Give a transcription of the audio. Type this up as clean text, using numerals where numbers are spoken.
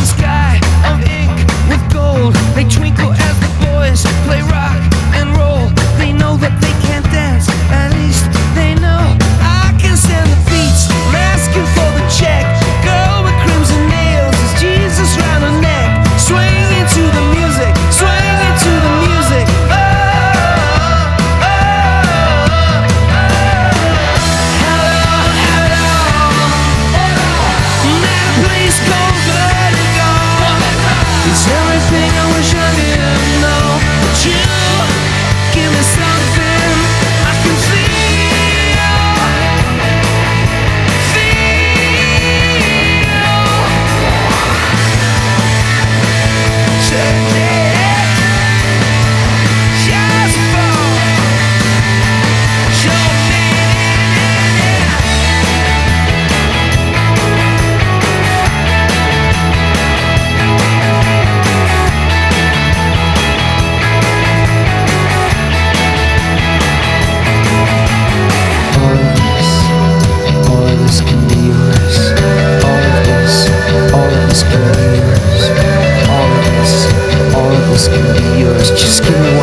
sky of ink with gold. They twinkle as the boys play rock and roll. They know that they can't dance, at least they know I can stand the beats. I'm asking for the check. Girl with crimson nails is Jesus round her neck. Swing into the music, swing into the music. Oh, oh, oh, oh. Hello, hello. I'm at a place called Vertigo. It's everything I wish I didn't know. But you give me something I can feel. Check it. Just for show me. All of this can be yours. All of this can be yours. All of this can be yours. Just give me